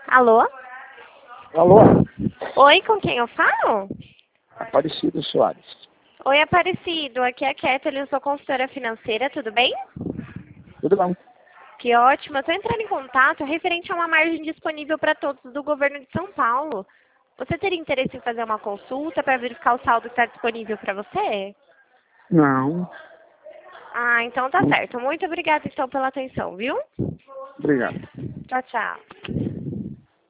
Alô? Alô? Oi, com quem eu falo? Aparecido Soares. Oi, Aparecido. Aqui é a Kathleen, eu sou consultora financeira, tudo bem? Tudo bom? Que ótimo. Eu estou entrando em contato referente a uma margem disponível para todos do governo de São Paulo. Você teria interesse em fazer uma consulta para verificar o saldo que está disponível para você? Não. Ah, então tá certo. Muito obrigada, então, pela atenção, viu? Obrigado. Tchau, tchau.